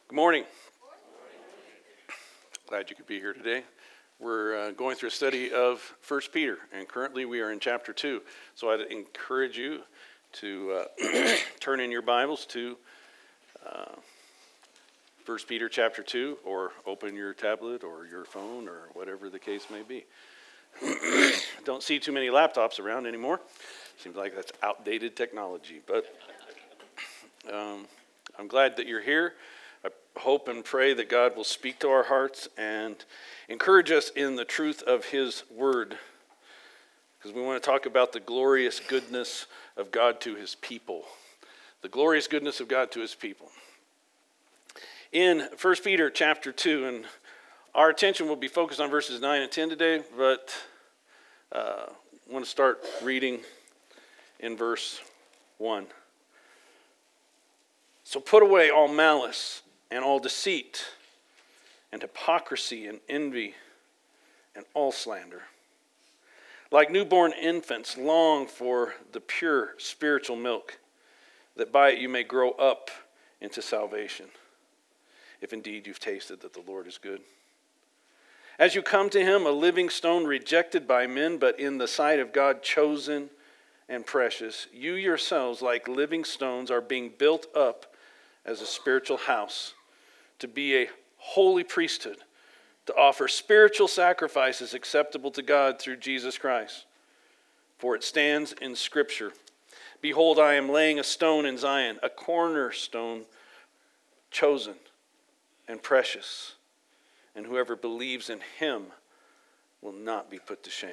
Good morning. Glad you could be here today. We're going through a study of 1 Peter, and currently we are in chapter 2. So I'd encourage you to turn in your Bibles to 1 Peter chapter 2, or open your tablet or your phone or whatever the case may be. Don't see too many laptops around anymore. Seems like that's outdated technology, but I'm glad that you're here. I hope and pray that God will speak to our hearts and encourage us in the truth of His Word, because we want to talk about the glorious goodness of God to His people. The glorious goodness of God to His people. In 1 Peter chapter 2, and our attention will be focused on verses 9 and 10 today, but I want to start reading in verse 1. So put away all malice and all deceit and hypocrisy and envy and all slander. Like newborn infants, long for the pure spiritual milk, that by it you may grow up into salvation, if indeed you've tasted that the Lord is good. As you come to Him, a living stone rejected by men, but in the sight of God chosen and precious, you yourselves, like living stones, are being built up as a spiritual house, to be a holy priesthood, to offer spiritual sacrifices acceptable to God through Jesus Christ. For it stands in Scripture, behold, I am laying a stone in Zion, a cornerstone chosen and precious, and whoever believes in Him will not be put to shame.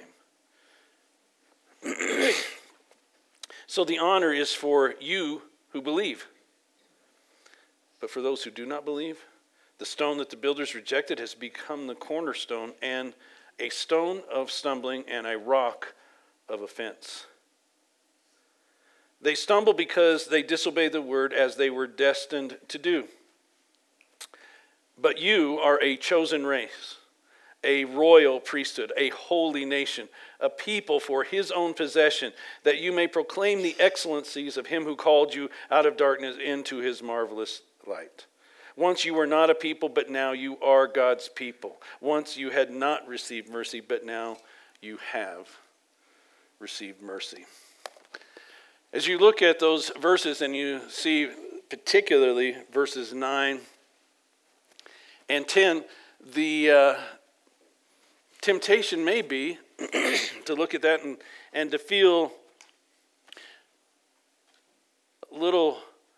So the honor is for you who believe. But for those who do not believe, the stone that the builders rejected has become the cornerstone, and a stone of stumbling and a rock of offense. They stumble because they disobey the word as they were destined to do. But you are a chosen race, a royal priesthood, a holy nation, a people for His own possession, that you may proclaim the excellencies of Him who called you out of darkness into His marvelous light. Once you were not a people, but now you are God's people. Once you had not received mercy, but now you have received mercy. As you look at those verses and you see particularly verses 9 and 10, the temptation may be to look at that and to feel a little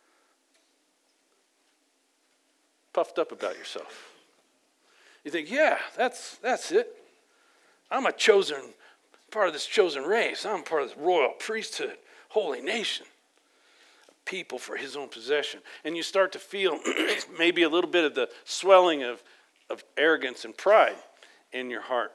puffed up about yourself. You think, yeah, that's it. I'm a chosen, part of this chosen race. I'm part of this royal priesthood, holy nation, a people for His own possession. And you start to feel maybe a little bit of the swelling of arrogance and pride in your heart.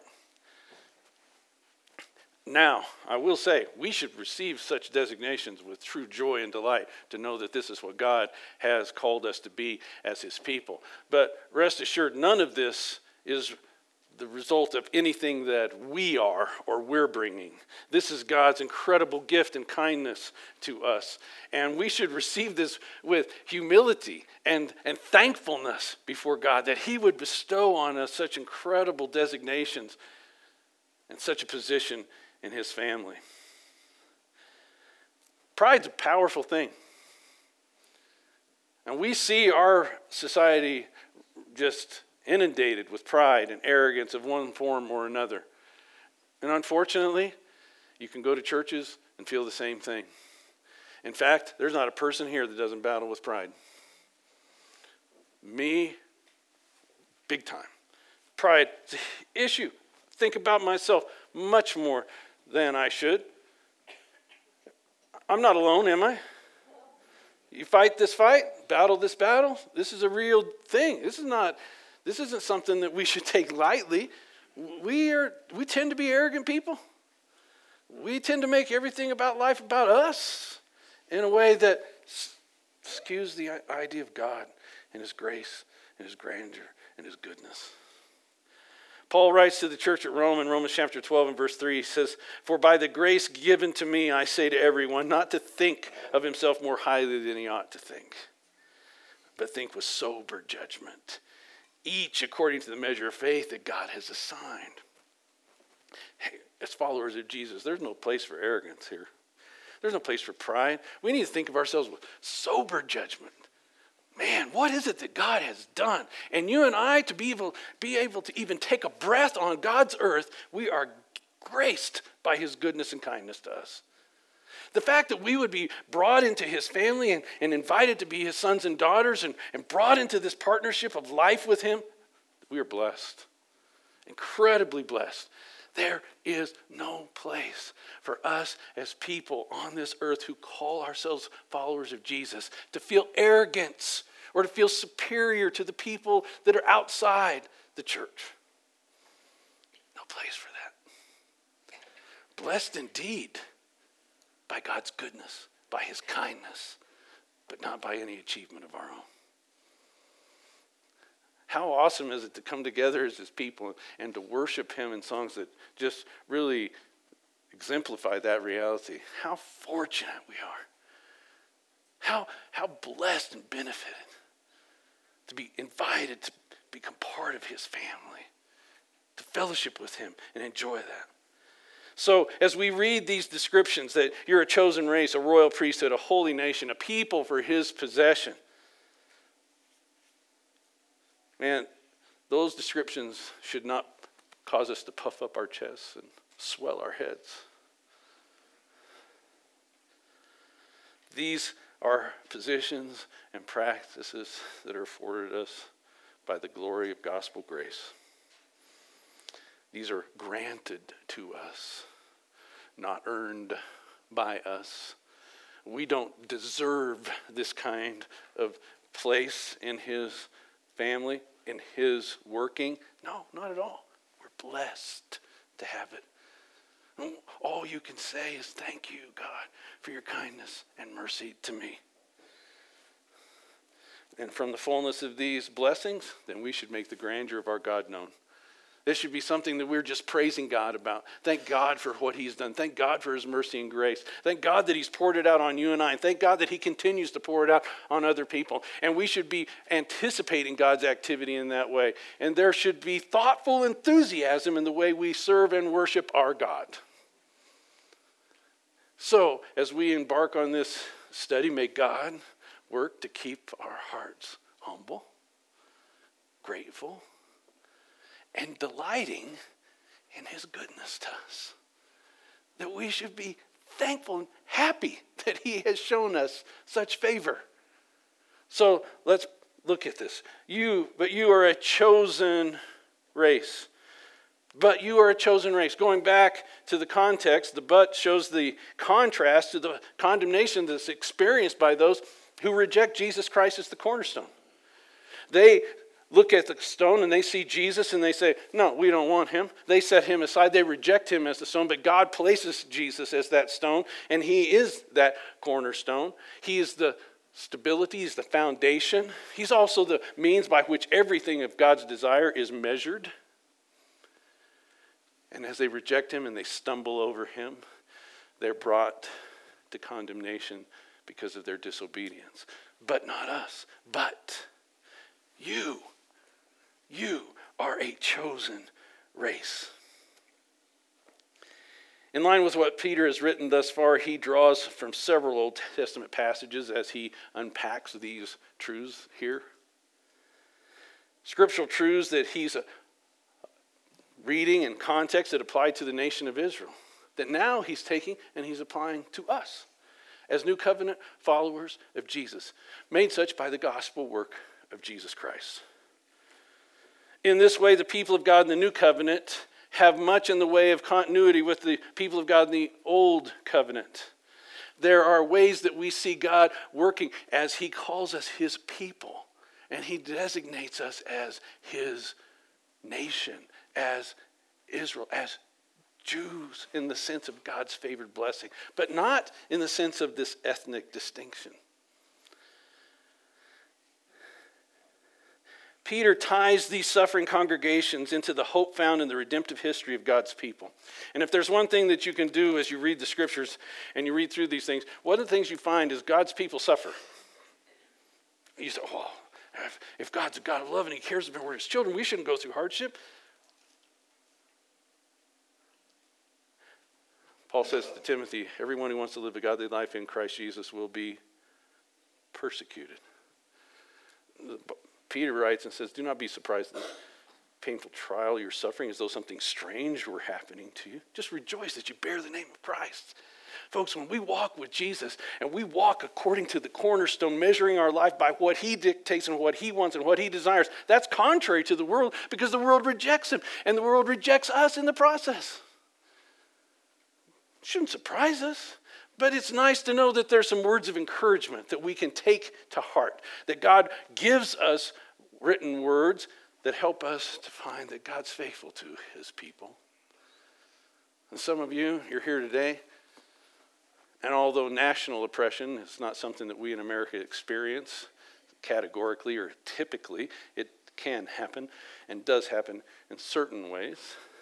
Now, I will say, we should receive such designations with true joy and delight to know that this is what God has called us to be as His people. But rest assured, none of this is the result of anything that we are or we're bringing. This is God's incredible gift and kindness to us. And we should receive this with humility and thankfulness before God, that He would bestow on us such incredible designations and such a position in His family. Pride's a powerful thing. And we see our society just inundated with pride and arrogance of one form or another. And unfortunately, you can go to churches and feel the same thing. In fact, there's not a person here that doesn't battle with pride. Me, big time. Pride is an issue. Think about myself much more than I should. I'm not alone, am I? You fight this fight, battle this battle. This is a real thing. This isn't something that we should take lightly. We tend to be arrogant people. We tend to make everything about life about us in a way that skews the idea of God and His grace and His grandeur and His goodness. Paul writes to the church at Rome in Romans chapter 12 and verse 3, he says, "For by the grace given to me, I say to everyone, not to think of himself more highly than he ought to think, but think with sober judgment, each according to the measure of faith that God has assigned. Hey, as followers of Jesus, there's no place for arrogance here. There's no place for pride. We need to think of ourselves with sober judgment. Man, what is it that God has done? And you and I, to be able to even take a breath on God's earth, we are graced by his goodness and kindness to us. The fact that we would be brought into his family and invited to be his sons and daughters and brought into this partnership of life with him, we are blessed, incredibly blessed. There is no place for us as people on this earth who call ourselves followers of Jesus to feel arrogance or to feel superior to the people that are outside the church. No place for that. Blessed indeed by God's goodness, by his kindness, but not by any achievement of our own. How awesome is it to come together as his people and to worship him in songs that just really exemplify that reality. How fortunate we are. How blessed and benefited to be invited to become part of his family, to fellowship with him and enjoy that. So as we read these descriptions that you're a chosen race, a royal priesthood, a holy nation, a people for his possession, man, those descriptions should not cause us to puff up our chests and swell our heads. These are positions and practices that are afforded us by the glory of gospel grace. These are granted to us, not earned by us. We don't deserve this kind of place in his family, in his working. No, not at all. We're blessed to have it. And all you can say is thank you, God, for your kindness and mercy to me. And from the fullness of these blessings, then we should make the grandeur of our God known. This should be something that we're just praising God about. Thank God for what he's done. Thank God for his mercy and grace. Thank God that he's poured it out on you and I. And thank God that he continues to pour it out on other people. And we should be anticipating God's activity in that way. And there should be thoughtful enthusiasm in the way we serve and worship our God. So, as we embark on this study, may God work to keep our hearts humble, grateful, and delighting in his goodness to us. That we should be thankful and happy that he has shown us such favor. So let's look at this. But you are a chosen race. But you are a chosen race. Going back to the context, the but shows the contrast to the condemnation that's experienced by those who reject Jesus Christ as the cornerstone. They look at the stone and they see Jesus and they say, no, we don't want him. They set him aside. They reject him as the stone, but God places Jesus as that stone, and he is that cornerstone. He is the stability, he's the foundation. He's also the means by which everything of God's desire is measured. And as they reject him and they stumble over him, they're brought to condemnation because of their disobedience. But not us. But you are a chosen race. In line with what Peter has written thus far, he draws from several Old Testament passages as he unpacks these truths here. Scriptural truths that he's reading in context that apply to the nation of Israel, that now he's taking and he's applying to us as new covenant followers of Jesus, made such by the gospel work of Jesus Christ. In this way, the people of God in the new covenant have much in the way of continuity with the people of God in the old covenant. There are ways that we see God working as he calls us his people, and he designates us as his nation, as Israel, as Jews in the sense of God's favored blessing, but not in the sense of this ethnic distinction. Peter ties these suffering congregations into the hope found in the redemptive history of God's people. And if there's one thing that you can do as you read the scriptures and you read through these things, one of the things you find is God's people suffer. You say, well, if God's a God of love and he cares about we're his children, we shouldn't go through hardship. Paul says to Timothy, everyone who wants to live a godly life in Christ Jesus will be persecuted. Peter writes and says, do not be surprised at the painful trial you're suffering as though something strange were happening to you. Just rejoice that you bear the name of Christ. Folks, when we walk with Jesus and we walk according to the cornerstone, measuring our life by what he dictates and what he wants and what he desires, that's contrary to the world because the world rejects him and the world rejects us in the process. It shouldn't surprise us, but it's nice to know that there's some words of encouragement that we can take to heart, that God gives us written words that help us to find that God's faithful to his people. And some of you, you're here today, and although national oppression is not something that we in America experience categorically or typically, it can happen and does happen in certain ways.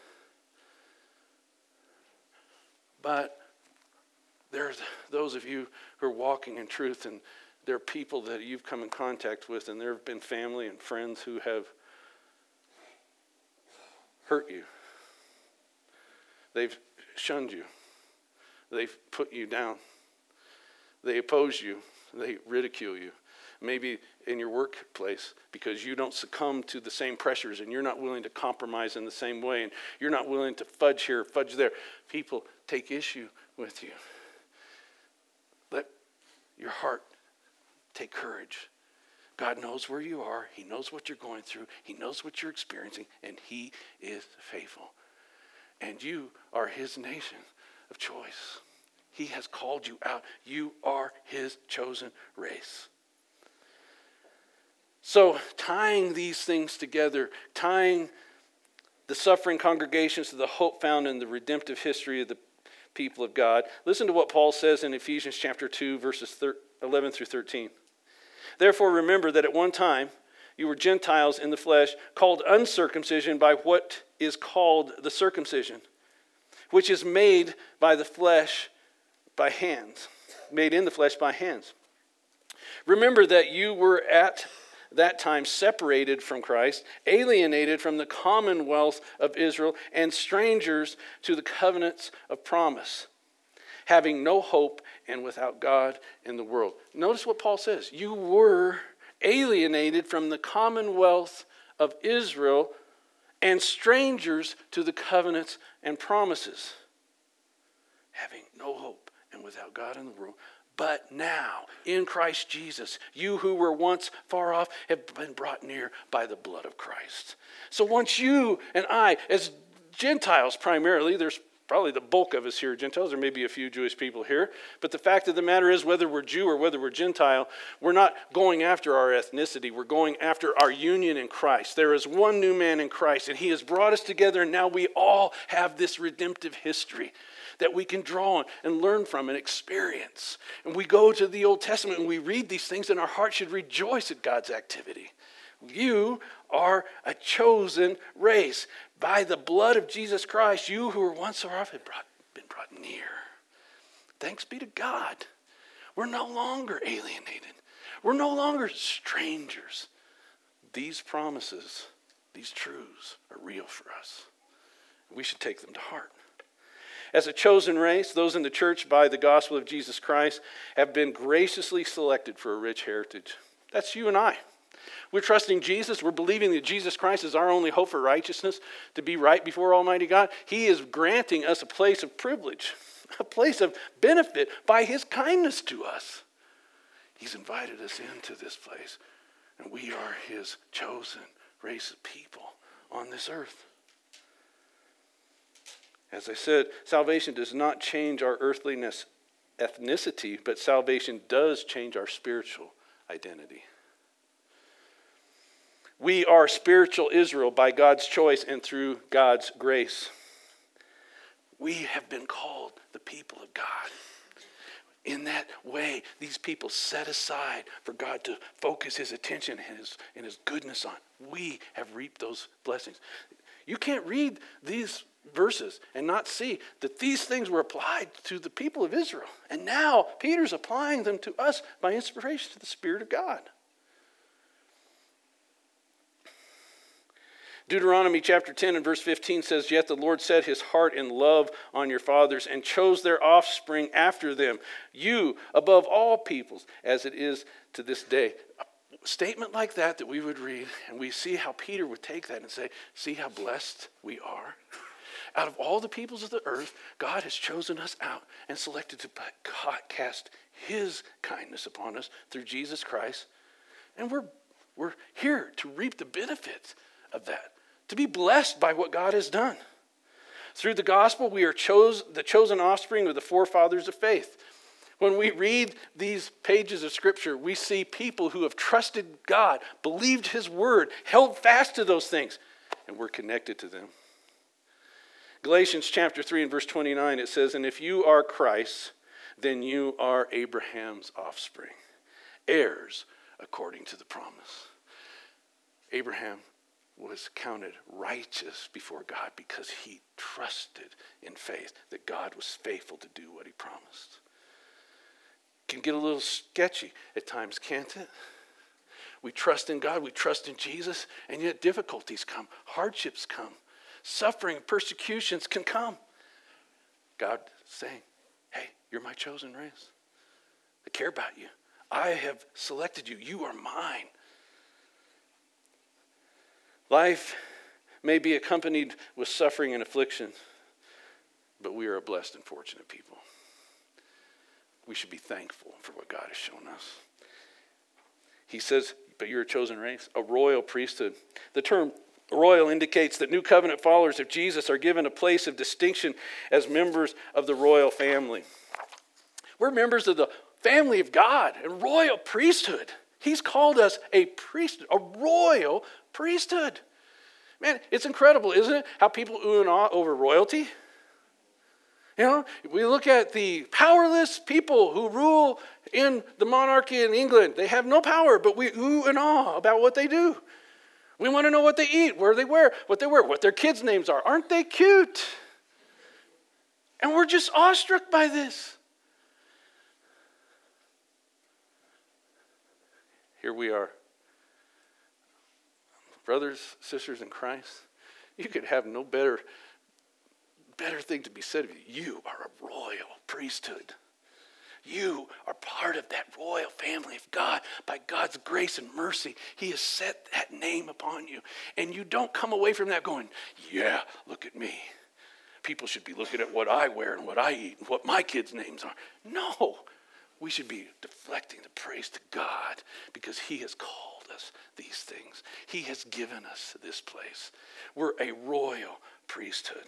But there's those of you who are walking in truth, and there are people that you've come in contact with, and there have been family and friends who have hurt you. They've shunned you. They've put you down. They oppose you. They ridicule you. Maybe in your workplace because you don't succumb to the same pressures and you're not willing to compromise in the same way and you're not willing to fudge here, fudge there. People take issue with you. Let your heart take courage. God knows where you are. He knows what you're going through. He knows what you're experiencing, and he is faithful. And you are his nation of choice. He has called you out. You are his chosen race. So tying these things together, tying the suffering congregations to the hope found in the redemptive history of the people of God, listen to what Paul says in Ephesians chapter 2, verses 11 through 13. Therefore remember that at one time you were Gentiles in the flesh, called uncircumcision by what is called the circumcision, which is made by the flesh by hands, made in the flesh by hands. Remember that you were at that time separated from Christ, alienated from the commonwealth of Israel, and strangers to the covenants of promise, having no hope and without God in the world. Notice what Paul says. You were alienated from the commonwealth of Israel and strangers to the covenants and promises, having no hope and without God in the world. But now, in Christ Jesus, you who were once far off have been brought near by the blood of Christ. So once you and I, as Gentiles primarily, there's probably the bulk of us here are Gentiles. There may be a few Jewish people here. But the fact of the matter is, whether we're Jew or whether we're Gentile, we're not going after our ethnicity. We're going after our union in Christ. There is one new man in Christ, and he has brought us together, and now we all have this redemptive history that we can draw on and learn from and experience. And we go to the Old Testament and we read these things, and our heart should rejoice at God's activity. You are a chosen race. By the blood of Jesus Christ, you who were once far off have been brought near. Thanks be to God. We're no longer alienated. We're no longer strangers. These promises, these truths are real for us. We should take them to heart. As a chosen race, those in the church by the gospel of Jesus Christ have been graciously selected for a rich heritage. That's you and I. We're trusting Jesus. We're believing that Jesus Christ is our only hope for righteousness, to be right before Almighty God. He is granting us a place of privilege, a place of benefit by his kindness to us. He's invited us into this place, and we are his chosen race of people on this earth. As I said, salvation does not change our earthliness, ethnicity, but salvation does change our spiritual identity. We are spiritual Israel by God's choice and through God's grace. We have been called the people of God. In that way, these people set aside for God to focus his attention and his goodness on. We have reaped those blessings. You can't read these verses and not see that these things were applied to the people of Israel. And now Peter's applying them to us by inspiration to the Spirit of God. Deuteronomy chapter 10 and verse 15 says, "Yet the Lord set his heart in love on your fathers and chose their offspring after them, you above all peoples, as it is to this day." A statement like that we would read, and we see how Peter would take that and say, see how blessed we are. Out of all the peoples of the earth, God has chosen us out and selected to cast his kindness upon us through Jesus Christ. And we're here to reap the benefits of that, to be blessed by what God has done. Through the gospel, we are the chosen offspring of the forefathers of faith. When we read these pages of Scripture, we see people who have trusted God, believed his word, held fast to those things, and we're connected to them. Galatians chapter 3 and verse 29, it says, "And if you are Christ, then you are Abraham's offspring, heirs according to the promise." Abraham was counted righteous before God because he trusted in faith that God was faithful to do what he promised. It can get a little sketchy at times, can't it? We trust in God, we trust in Jesus, and yet difficulties come, hardships come, suffering, persecutions can come. God saying, hey, you're my chosen race. I care about you. I have selected you. You are mine. Life may be accompanied with suffering and affliction, but we are a blessed and fortunate people. We should be thankful for what God has shown us. He says, but you're a chosen race, a royal priesthood. The term royal indicates that new covenant followers of Jesus are given a place of distinction as members of the royal family. We're members of the family of God and royal priesthood. He's called us a priesthood, a royal priesthood. Man, it's incredible, isn't it? How people ooh and ah over royalty. You know, we look at the powerless people who rule in the monarchy in England. They have no power, but we ooh and ah about what they do. We want to know what they eat, where they wear, what their kids' names are. Aren't they cute? And we're just awestruck by this. Here we are. Brothers, sisters in Christ, you could have no better thing to be said of you. You are a royal priesthood. You are part of that royal family of God. By God's grace and mercy, he has set that name upon you. And you don't come away from that going, yeah, look at me. People should be looking at what I wear and what I eat and what my kids' names are. No, we should be deflecting the praise to God because he has called us these things. He has given us this place. We're a royal priesthood.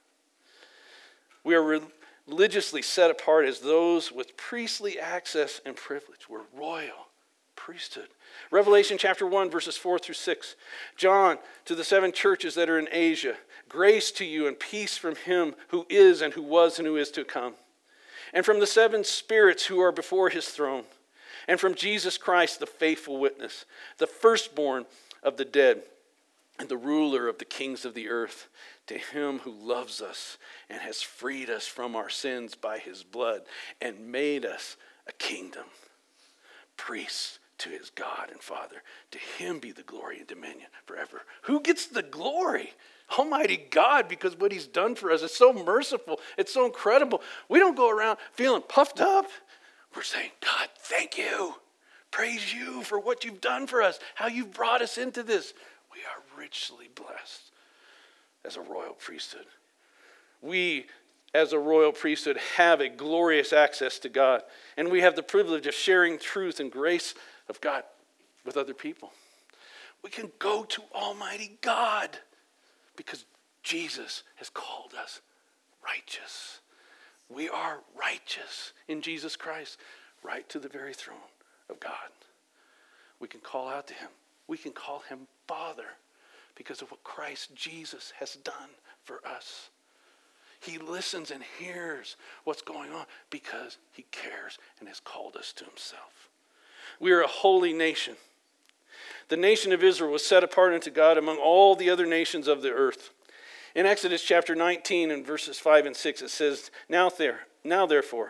We are religiously set apart as those with priestly access and privilege. We're royal priesthood. Revelation chapter 1, verses 4 through 6. John, to the 7 churches that are in Asia, grace to you and peace from him who is and who was and who is to come. And from the 7 spirits who are before his throne. And from Jesus Christ, the faithful witness, the firstborn of the dead, and the ruler of the kings of the earth, to him who loves us and has freed us from our sins by his blood and made us a kingdom, priests to his God and Father. To him be the glory and dominion forever. Who gets the glory? Almighty God, because what he's done for us is so merciful. It's so incredible. We don't go around feeling puffed up. We're saying, God, thank you. Praise you for what you've done for us, how you've brought us into this. We are richly blessed as a royal priesthood. We, as a royal priesthood, have a glorious access to God. And we have the privilege of sharing truth and grace of God with other people. We can go to Almighty God because Jesus has called us righteous. We are righteous in Jesus Christ, right to the very throne of God. We can call out to him. We can call him Father because of what Christ Jesus has done for us. He listens and hears what's going on because he cares and has called us to himself. We are a holy nation. The nation of Israel was set apart unto God among all the other nations of the earth. In Exodus chapter 19 and verses 5 and 6, it says, Now therefore,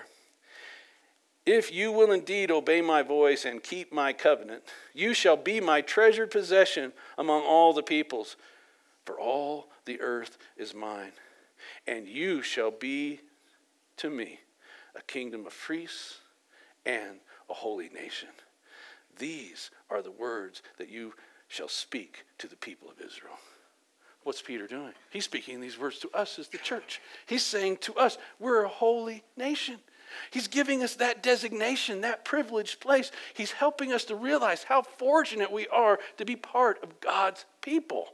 if you will indeed obey my voice and keep my covenant, you shall be my treasured possession among all the peoples. For all the earth is mine, and you shall be to me a kingdom of priests and a holy nation. These are the words that you shall speak to the people of Israel. What's Peter doing? He's speaking these words to us as the church. He's saying to us, we're a holy nation. He's giving us that designation, that privileged place. He's helping us to realize how fortunate we are to be part of God's people.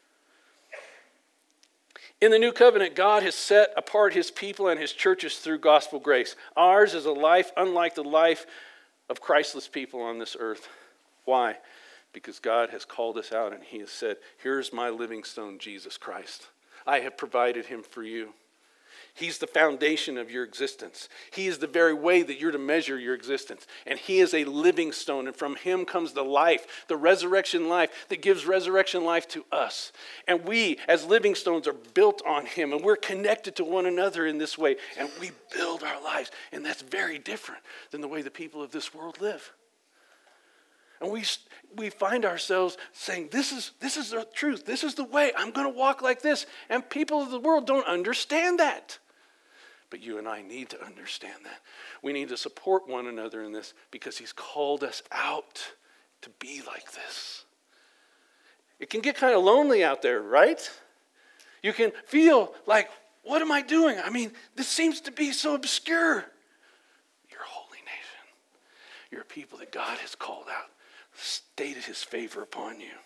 In the new covenant, God has set apart his people and his churches through gospel grace. Ours is a life unlike the life of Christless people on this earth. Why? Because God has called us out and he has said, here's my living stone, Jesus Christ. I have provided him for you. He's the foundation of your existence. He is the very way that you're to measure your existence. And he is a living stone, and from him comes the life, the resurrection life that gives resurrection life to us. And we, as living stones, are built on him, and we're connected to one another in this way, and we build our lives. And that's very different than the way the people of this world live. And we find ourselves saying, this is the truth. This is the way. I'm going to walk like this. And people of the world don't understand that. But you and I need to understand that. We need to support one another in this because he's called us out to be like this. It can get kind of lonely out there, right? You can feel like, what am I doing? I mean, this seems to be so obscure. You're a holy nation. You're a people that God has called out, stated his favor upon you.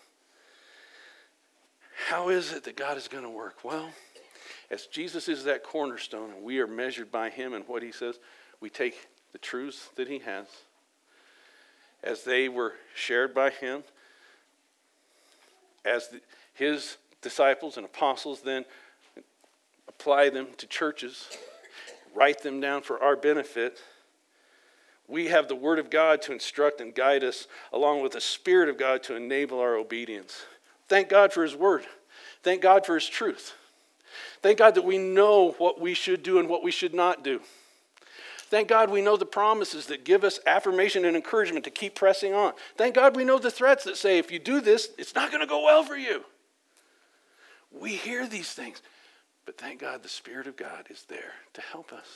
How is it that God is going to work? Well, as Jesus is that cornerstone and we are measured by him and what he says, we take the truths that he has as they were shared by him, as his disciples and apostles then apply them to churches, write them down for our benefit. We have the Word of God to instruct and guide us, along with the Spirit of God to enable our obedience. Thank God for his Word. Thank God for his truth. Thank God that we know what we should do and what we should not do. Thank God we know the promises that give us affirmation and encouragement to keep pressing on. Thank God we know the threats that say, if you do this, it's not going to go well for you. We hear these things, but thank God the Spirit of God is there to help us.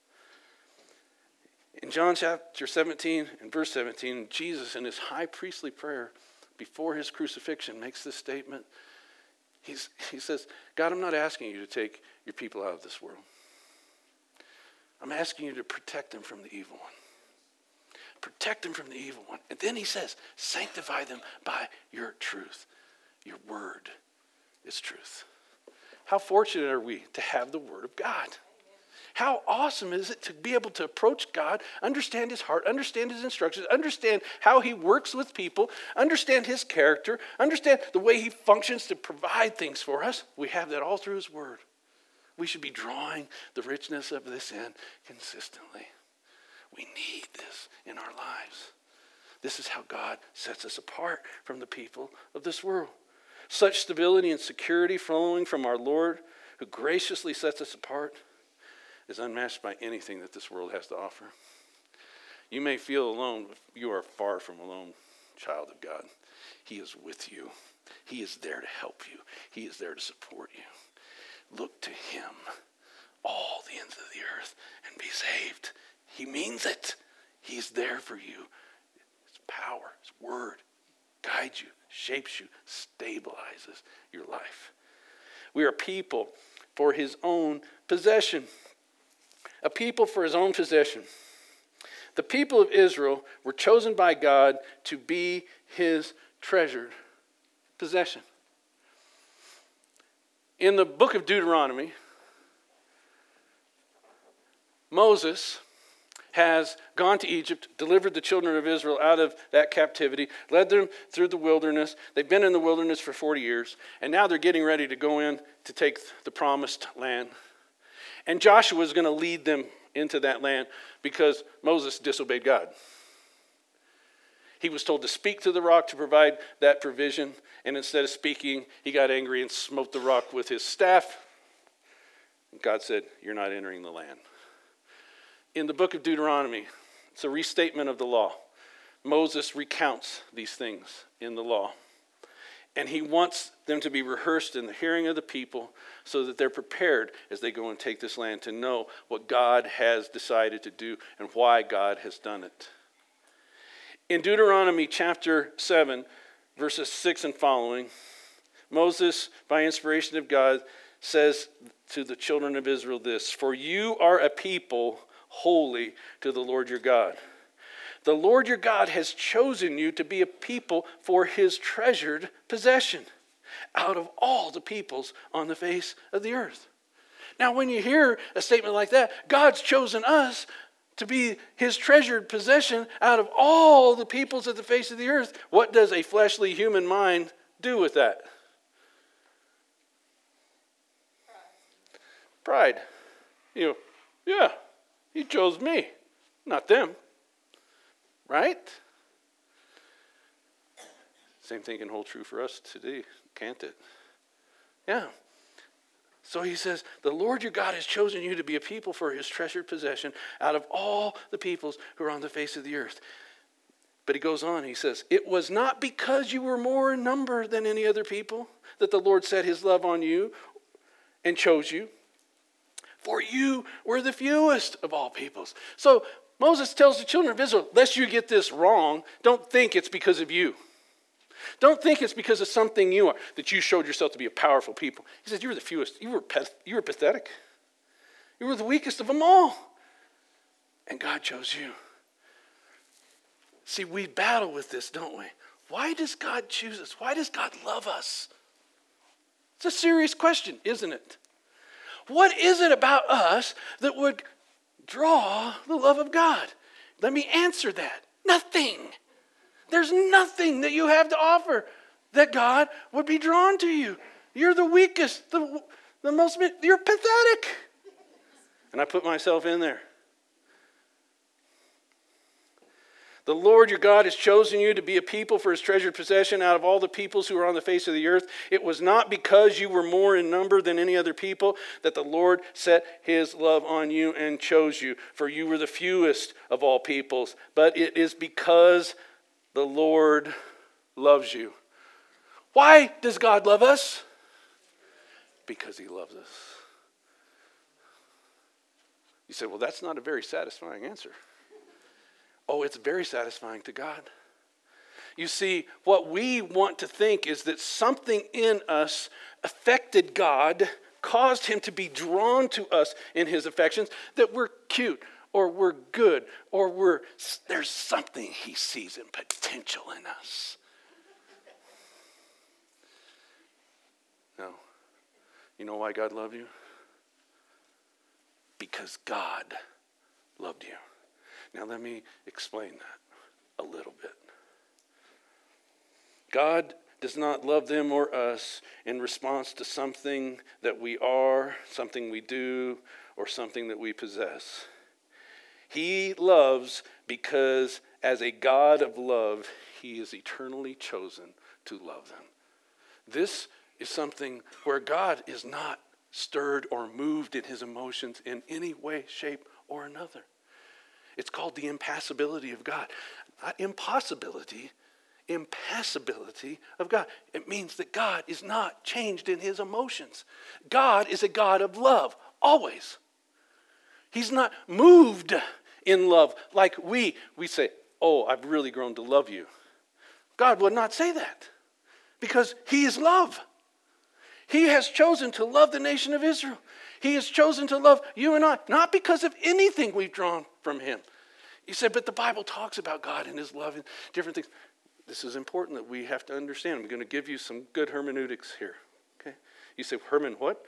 In John chapter 17 and verse 17, Jesus in his high priestly prayer before his crucifixion makes this statement. He says, God, I'm not asking you to take your people out of this world. I'm asking you to protect them from the evil one. Protect them from the evil one. And then he says, sanctify them by your truth. Your word is truth. How fortunate are we to have the Word of God? How awesome is it to be able to approach God, understand his heart, understand his instructions, understand how he works with people, understand his character, understand the way he functions to provide things for us. We have that all through his Word. We should be drawing the richness of this in consistently. We need this in our lives. This is how God sets us apart from the people of this world. Such stability and security flowing from our Lord, who graciously sets us apart, is unmatched by anything that this world has to offer. You may feel alone, but you are far from alone, child of God. He is with you. He is there to help you. He is there to support you. Look to him, all the ends of the earth, and be saved. He means it. He's there for you. His power, his word guides you, shapes you, stabilizes your life. We are people for his own possession. A people for his own possession. The people of Israel were chosen by God to be his treasured possession. In the book of Deuteronomy, Moses has gone to Egypt, delivered the children of Israel out of that captivity, led them through the wilderness. They've been in the wilderness for 40 years, and now they're getting ready to go in to take the promised land. And Joshua is going to lead them into that land because Moses disobeyed God. He was told to speak to the rock to provide that provision, and instead of speaking, he got angry and smote the rock with his staff. God said, you're not entering the land. In the book of Deuteronomy, it's a restatement of the law. Moses recounts these things in the law. And he wants them to be rehearsed in the hearing of the people so that they're prepared as they go and take this land to know what God has decided to do and why God has done it. In Deuteronomy chapter 7, verses 6 and following, Moses, by inspiration of God, says to the children of Israel this: "For you are a people holy to the Lord your God. The Lord your God has chosen you to be a people for his treasured possession out of all the peoples on the face of the earth." Now, when you hear a statement like that, God's chosen us to be his treasured possession out of all the peoples of the face of the earth. What does a fleshly human mind do with that? Pride. Yeah, he chose me, not them. Right? Same thing can hold true for us today, can't it? Yeah. So he says, the Lord your God has chosen you to be a people for his treasured possession out of all the peoples who are on the face of the earth. But he goes on, he says, it was not because you were more in number than any other people that the Lord set his love on you and chose you. For you were the fewest of all peoples. So Moses tells the children of Israel, lest you get this wrong, don't think it's because of you. Don't think it's because of something you are, that you showed yourself to be a powerful people. He says, you were the fewest. You were pathetic. You were the weakest of them all. And God chose you. See, we battle with this, don't we? Why does God choose us? Why does God love us? It's a serious question, isn't it? What is it about us that would draw the love of God? Let me answer that. Nothing. There's nothing that you have to offer that God would be drawn to you. You're the weakest, the most, you're pathetic. And I put myself in there. The Lord your God has chosen you to be a people for his treasured possession out of all the peoples who are on the face of the earth. It was not because you were more in number than any other people that the Lord set his love on you and chose you, for you were the fewest of all peoples. But it is because the Lord loves you. Why does God love us? Because he loves us. You say, well, that's not a very satisfying answer. Oh, it's very satisfying to God. You see, what we want to think is that something in us affected God, caused him to be drawn to us in his affections, that we're cute, or we're good, or there's something he sees in potential in us. No. You know why God loved you? Because God loved you. Now let me explain that a little bit. God does not love them or us in response to something that we are, something we do, or something that we possess. He loves because as a God of love, he is eternally chosen to love them. This is something where God is not stirred or moved in his emotions in any way, shape, or another. It's called the impassibility of God. Not impossibility, impassibility of God. It means that God is not changed in his emotions. God is a God of love, always. He's not moved in love like we say, oh, I've really grown to love you. God would not say that because he is love. He has chosen to love the nation of Israel. He has chosen to love you and I, not because of anything we've drawn from him. You said, but the Bible talks about God and his love and different things. This is important that we have to understand. I'm going to give you some good hermeneutics here. Okay? You say, Herman, what?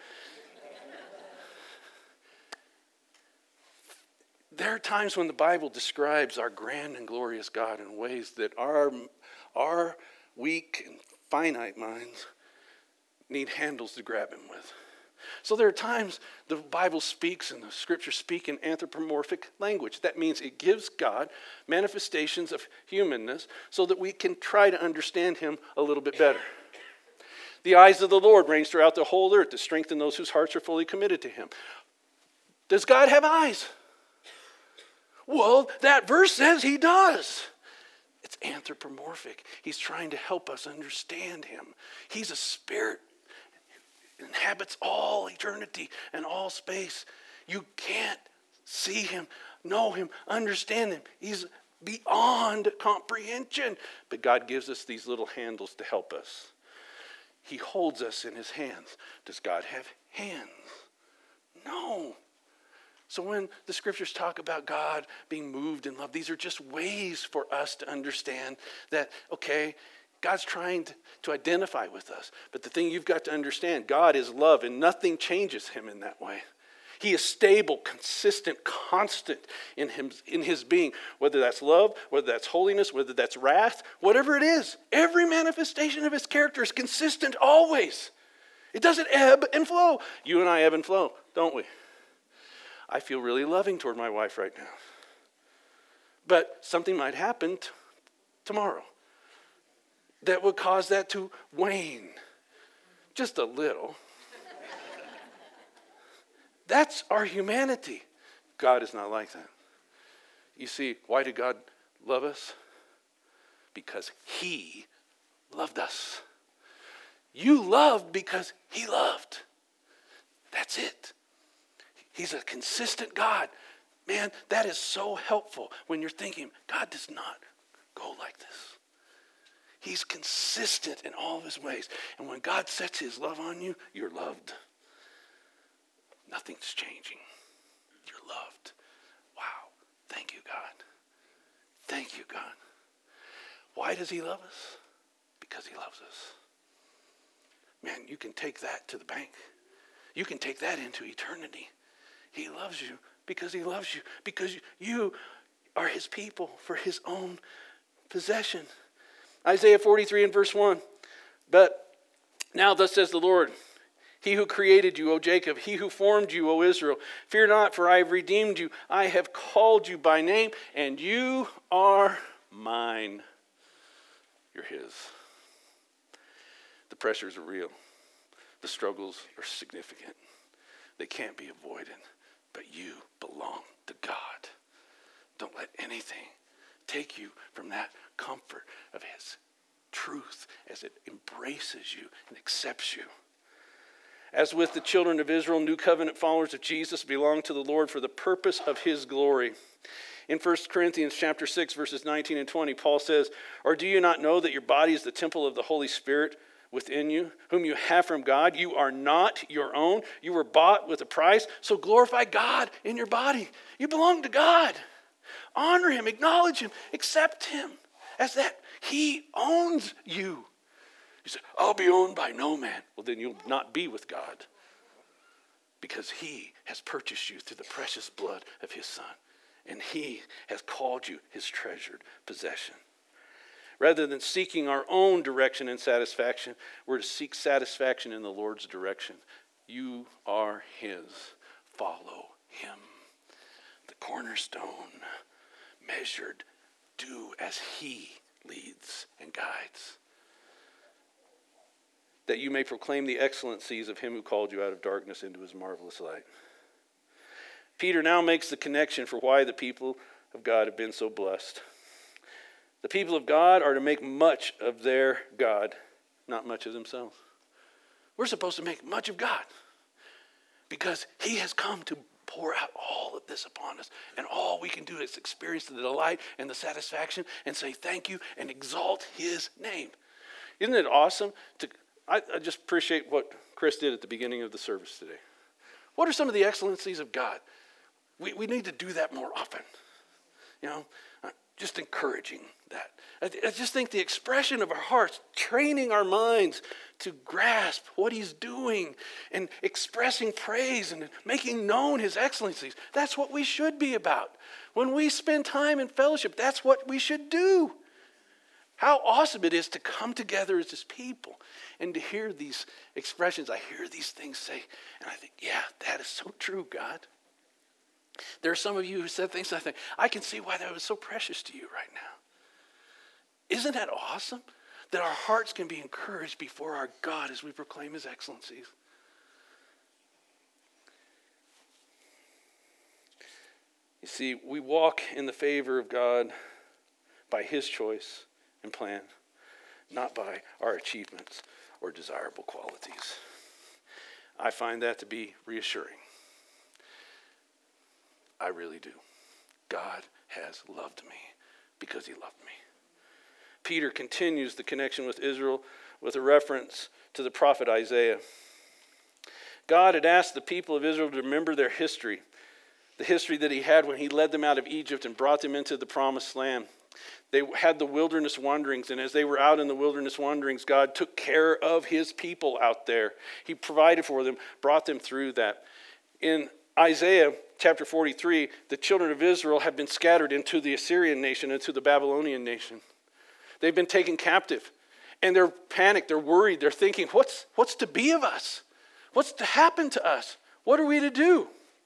There are times when the Bible describes our grand and glorious God in ways that our weak and finite minds need handles to grab him with. So there are times the Bible speaks and the scriptures speak in anthropomorphic language. That means it gives God manifestations of humanness so that we can try to understand him a little bit better. The eyes of the Lord range throughout the whole earth to strengthen those whose hearts are fully committed to him. Does God have eyes? Well, that verse says he does. It's anthropomorphic. He's trying to help us understand him. He's a spirit, inhabits all eternity and all space. You can't see him, know him, understand him. He's beyond comprehension. But God gives us these little handles to help us. He holds us in his hands. Does God have hands? No. So when the scriptures talk about God being moved in love, these are just ways for us to understand that, okay, God's trying to identify with us. But the thing you've got to understand, God is love, and nothing changes him in that way. He is stable, consistent, constant in his being, whether that's love, whether that's holiness, whether that's wrath, whatever it is. Every manifestation of his character is consistent always. It doesn't ebb and flow. You and I ebb and flow, don't we? I feel really loving toward my wife right now. But something might happen tomorrow that would cause that to wane just a little. That's our humanity. God is not like that. You see, why did God love us? Because he loved us. You love because he loved. That's it. He's a consistent God. Man, that is so helpful when you're thinking, God does not go like this. He's consistent in all of his ways. And when God sets his love on you, you're loved. Nothing's changing. You're loved. Wow. Thank you, God. Thank you, God. Why does he love us? Because he loves us. Man, you can take that to the bank. You can take that into eternity. He loves you because he loves you. Because you are his people for his own possession. Isaiah 43 and verse 1. But now thus says the Lord, he who created you, O Jacob, he who formed you, O Israel, fear not, for I have redeemed you. I have called you by name, and you are mine. You're his. The pressures are real. The struggles are significant. They can't be avoided. But you belong to God. Don't let anything take you from that comfort of his truth as it embraces you and accepts you. As with the children of Israel, new covenant followers of Jesus belong to the Lord for the purpose of his glory. In 1 Corinthians chapter 6, verses 19 and 20, Paul says, or do you not know that your body is the temple of the Holy Spirit within you, whom you have from God? You are not your own. You were bought with a price. So glorify God in your body. You belong to God. Honor him, acknowledge him, accept him as that he owns you. You say, I'll be owned by no man. Well, then you'll not be with God because he has purchased you through the precious blood of his son. And he has called you his treasured possession. Rather than seeking our own direction and satisfaction, we're to seek satisfaction in the Lord's direction. You are his. Follow him. The cornerstone, measured, do as he leads and guides. That you may proclaim the excellencies of him who called you out of darkness into his marvelous light. Peter now makes the connection for why the people of God have been so blessed. The people of God are to make much of their God, not much of themselves. We're supposed to make much of God because he has come to pour out all of this upon us. And all we can do is experience the delight and the satisfaction and say thank you and exalt his name. Isn't it awesome? I just appreciate what Chris did at the beginning of the service today. What are some of the excellencies of God? We need to do that more often. You know, just encouraging that. I just think the expression of our hearts, training our minds to grasp what he's doing and expressing praise and making known his excellencies, that's what we should be about. When we spend time in fellowship, that's what we should do. How awesome it is to come together as his people and to hear these expressions. I hear these things say, and I think, yeah, that is so true, God. There are some of you who said things I think, I can see why that was so precious to you right now. Isn't that awesome? That our hearts can be encouraged before our God as we proclaim his excellencies. You see, we walk in the favor of God by his choice and plan, not by our achievements or desirable qualities. I find that to be reassuring. I really do. God has loved me because he loved me. Peter continues the connection with Israel with a reference to the prophet Isaiah. God had asked the people of Israel to remember their history, the history that he had when he led them out of Egypt and brought them into the promised land. They had the wilderness wanderings, and as they were out in the wilderness wanderings, God took care of his people out there. He provided for them, brought them through that. In Isaiah chapter 43, the children of Israel have been scattered into the Assyrian nation and to the Babylonian nation. They've been taken captive, and they're panicked, they're worried, they're thinking, what's to be of us? What's to happen to us? What are we to do?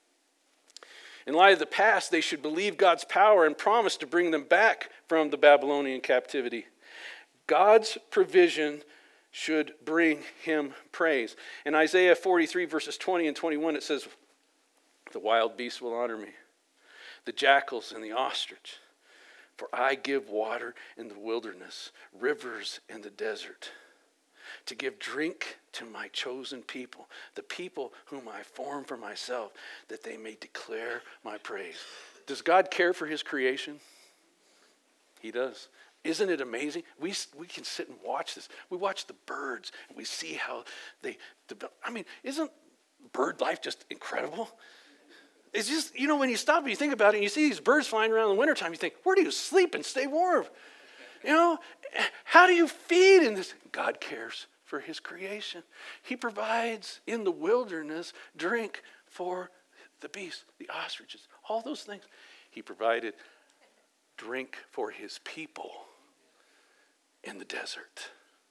In light of the past, they should believe God's power and promise to bring them back from the Babylonian captivity. God's provision should bring him praise. In Isaiah 43, verses 20 and 21, it says, "The wild beasts will honor me, the jackals and the ostrich. For I give water in the wilderness, rivers in the desert, to give drink to my chosen people, the people whom I form for myself, that they may declare my praise." Does God care for his creation? He does. Isn't it amazing? We can sit and watch this. We watch the birds, and we see how they develop. I mean, isn't bird life just incredible? It's just, when you stop and you think about it, and you see these birds flying around in the wintertime, you think, where do you sleep and stay warm? How do you feed in this? God cares for his creation. He provides in the wilderness drink for the beasts, the ostriches, all those things. He provided drink for his people in the desert.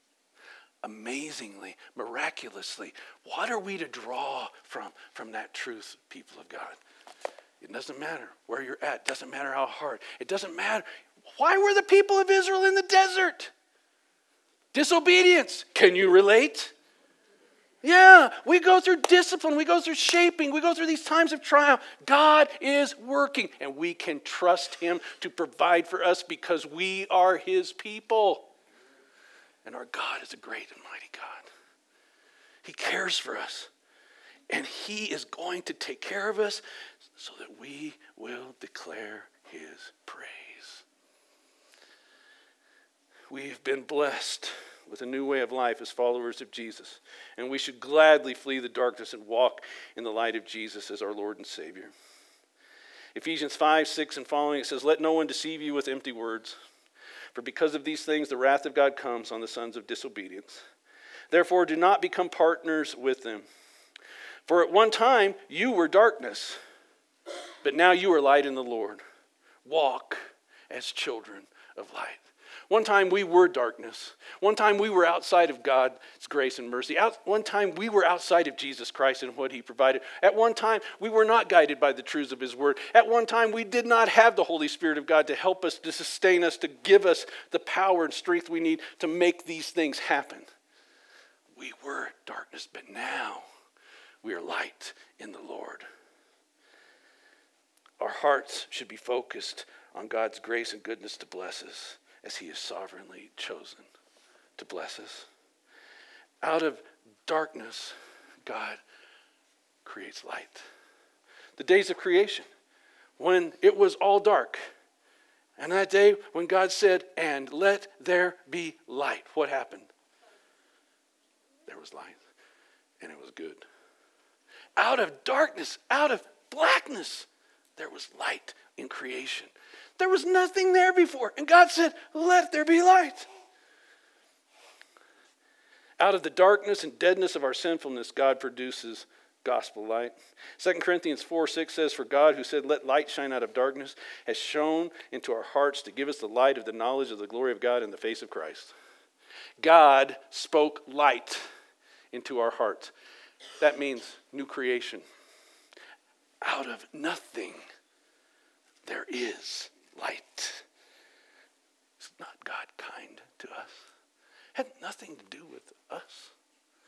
Amazingly, miraculously, what are we to draw from that truth, people of God? It doesn't matter where you're at. It doesn't matter how hard. It doesn't matter. Why were the people of Israel in the desert? Disobedience. Can you relate? Yeah, we go through discipline. We go through shaping. We go through these times of trial. God is working, and we can trust him to provide for us because we are his people. And our God is a great and mighty God. He cares for us, and he is going to take care of us so that we will declare his praise. We've been blessed with a new way of life as followers of Jesus, and we should gladly flee the darkness and walk in the light of Jesus as our Lord and Savior. Ephesians 5, 6 and following, it says, "Let no one deceive you with empty words, for because of these things the wrath of God comes on the sons of disobedience. Therefore do not become partners with them. For at one time you were darkness, but now you are light in the Lord. Walk as children of light." One time we were darkness. One time we were outside of God's grace and mercy. One time we were outside of Jesus Christ and what he provided. At one time we were not guided by the truths of his word. At one time we did not have the Holy Spirit of God to help us, to sustain us, to give us the power and strength we need to make these things happen. We were darkness, but now we are light in the Lord. Our hearts should be focused on God's grace and goodness to bless us, as he has sovereignly chosen to bless us. Out of darkness, God creates light. The days of creation, when it was all dark, and that day when God said, "And let there be light," what happened? There was light, and it was good. Out of darkness, out of blackness, there was light in creation. There was nothing there before. And God said, "Let there be light." Out of the darkness and deadness of our sinfulness, God produces gospel light. 2 Corinthians 4:6 says, "For God, who said, 'Let light shine out of darkness,' has shone into our hearts to give us the light of the knowledge of the glory of God in the face of Christ." God spoke light into our hearts. That means new creation. Out of nothing, there is light. Is not God kind to us? It had nothing to do with us. It had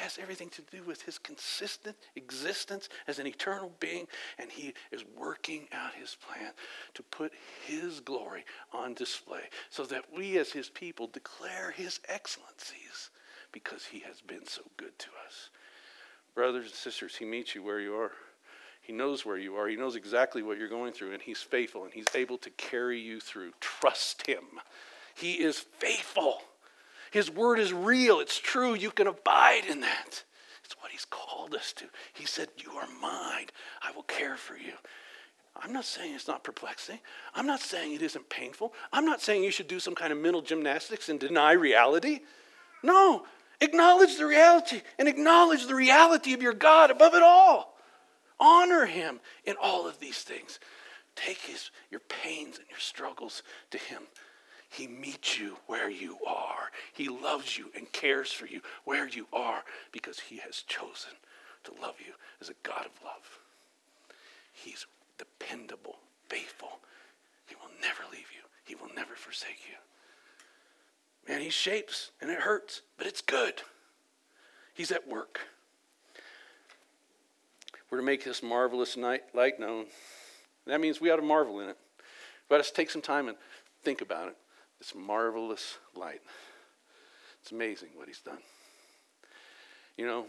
has everything to do with his consistent existence as an eternal being, and he is working out his plan to put his glory on display so that we as his people declare his excellencies because he has been so good to us. Brothers and sisters, he meets you where you are. He knows where you are. He knows exactly what you're going through, and he's faithful, and he's able to carry you through. Trust him. He is faithful. His word is real. It's true. You can abide in that. It's what he's called us to. He said, you are mine. I will care for you. I'm not saying it's not perplexing. I'm not saying it isn't painful. I'm not saying you should do some kind of mental gymnastics and deny reality. No. Acknowledge the reality and acknowledge the reality of your God above it all. Honor him in all of these things. Take your pains and your struggles to him. He meets you where you are. He loves you and cares for you where you are because he has chosen to love you as a God of love. He's dependable, faithful. He will never leave you. He will never forsake you. Man, he shapes and it hurts, but it's good. He's at work. We're to make this marvelous light known. That means we ought to marvel in it. We ought to take some time and think about it. This marvelous light. It's amazing what he's done. You know,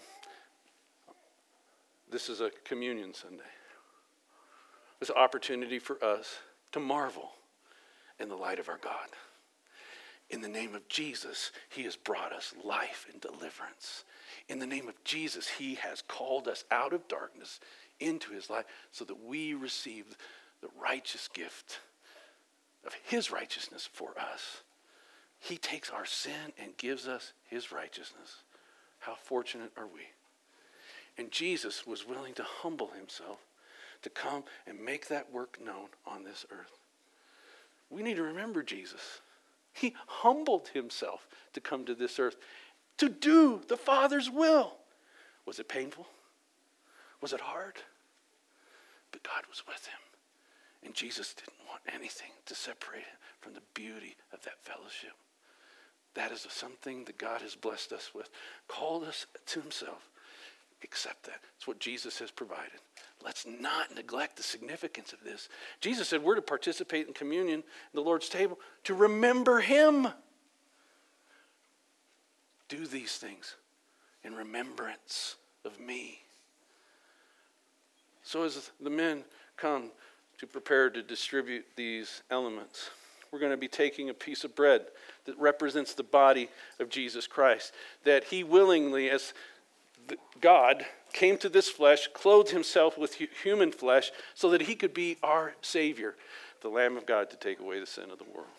this is a communion Sunday. It's an opportunity for us to marvel in the light of our God. In the name of Jesus, he has brought us life and deliverance. In the name of Jesus, he has called us out of darkness into his light so that we receive the righteous gift of his righteousness for us. He takes our sin and gives us his righteousness. How fortunate are we? And Jesus was willing to humble himself to come and make that work known on this earth. We need to remember Jesus. He humbled himself to come to this earth to do the Father's will. Was it painful? Was it hard? But God was with him. And Jesus didn't want anything to separate him from the beauty of that fellowship. That is something that God has blessed us with, called us to himself. Accept that. It's what Jesus has provided. Let's not neglect the significance of this. Jesus said we're to participate in communion, the Lord's table, to remember him. Do these things in remembrance of me. So as the men come to prepare to distribute these elements, we're going to be taking a piece of bread that represents the body of Jesus Christ, that he willingly, as God, came to this flesh, clothed himself with human flesh so that he could be our Savior, the Lamb of God to take away the sin of the world.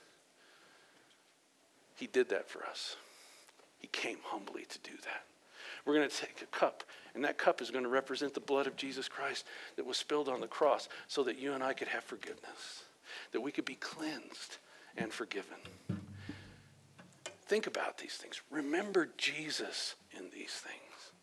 He did that for us. He came humbly to do that. We're going to take a cup, and that cup is going to represent the blood of Jesus Christ that was spilled on the cross so that you and I could have forgiveness, that we could be cleansed and forgiven. Think about these things. Remember Jesus in these things.